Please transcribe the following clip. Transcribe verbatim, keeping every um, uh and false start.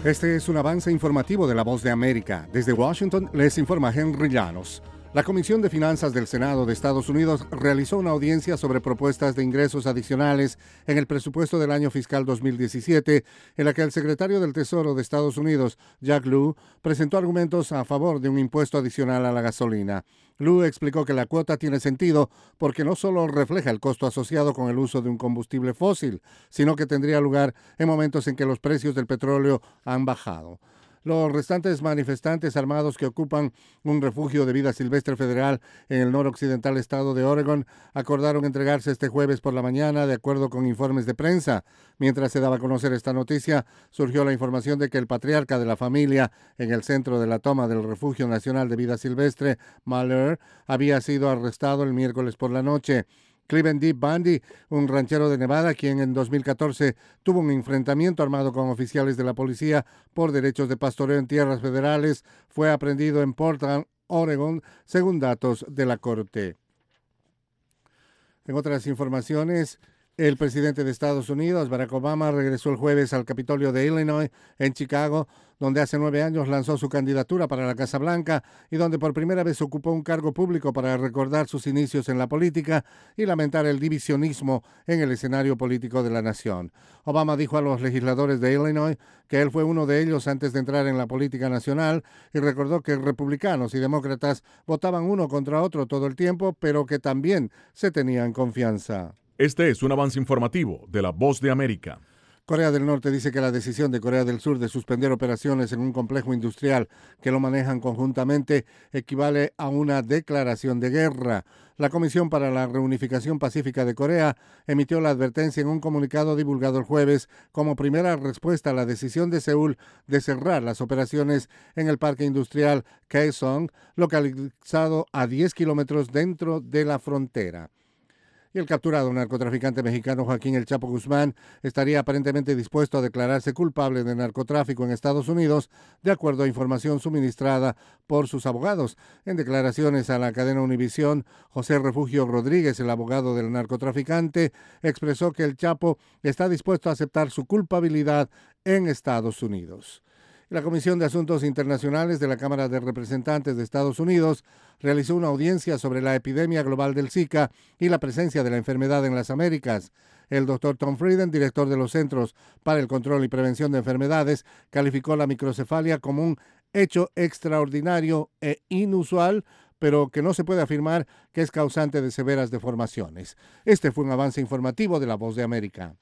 Este es un avance informativo de La Voz de América. Desde Washington les informa Henry Llanos. La Comisión de Finanzas del Senado de Estados Unidos realizó una audiencia sobre propuestas de ingresos adicionales en el presupuesto del año fiscal dos mil diecisiete, en la que el secretario del Tesoro de Estados Unidos, Jack Lew, presentó argumentos a favor de un impuesto adicional a la gasolina. Lew explicó que la cuota tiene sentido porque no solo refleja el costo asociado con el uso de un combustible fósil, sino que tendría lugar en momentos en que los precios del petróleo han bajado. Los restantes manifestantes armados que ocupan un refugio de vida silvestre federal en el noroccidental estado de Oregon acordaron entregarse este jueves por la mañana, de acuerdo con informes de prensa. Mientras se daba a conocer esta noticia, surgió la información de que el patriarca de la familia en el centro de la toma del Refugio Nacional de Vida Silvestre, Malheur, había sido arrestado el miércoles por la noche. Cleveland D. Bundy, un ranchero de Nevada, quien en dos mil catorce tuvo un enfrentamiento armado con oficiales de la policía por derechos de pastoreo en tierras federales, fue aprehendido en Portland, Oregon, según datos de la corte. En otras informaciones, el presidente de Estados Unidos, Barack Obama, regresó el jueves al Capitolio de Illinois, en Chicago, donde hace nueve años lanzó su candidatura para la Casa Blanca y donde por primera vez ocupó un cargo público para recordar sus inicios en la política y lamentar el divisionismo en el escenario político de la nación. Obama dijo a los legisladores de Illinois que él fue uno de ellos antes de entrar en la política nacional y recordó que republicanos y demócratas votaban uno contra otro todo el tiempo, pero que también se tenían confianza. Este es un avance informativo de La Voz de América. Corea del Norte dice que la decisión de Corea del Sur de suspender operaciones en un complejo industrial que lo manejan conjuntamente equivale a una declaración de guerra. La Comisión para la Reunificación Pacífica de Corea emitió la advertencia en un comunicado divulgado el jueves como primera respuesta a la decisión de Seúl de cerrar las operaciones en el parque industrial Kaesong, localizado a diez kilómetros dentro de la frontera. Y el capturado narcotraficante mexicano Joaquín El Chapo Guzmán estaría aparentemente dispuesto a declararse culpable de narcotráfico en Estados Unidos, de acuerdo a información suministrada por sus abogados. En declaraciones a la cadena Univisión, José Refugio Rodríguez, el abogado del narcotraficante, expresó que El Chapo está dispuesto a aceptar su culpabilidad en Estados Unidos. La Comisión de Asuntos Internacionales de la Cámara de Representantes de Estados Unidos realizó una audiencia sobre la epidemia global del Zika y la presencia de la enfermedad en las Américas. El doctor Tom Frieden, director de los Centros para el Control y Prevención de Enfermedades, calificó la microcefalia como un hecho extraordinario e inusual, pero que no se puede afirmar que es causante de severas deformaciones. Este fue un avance informativo de La Voz de América.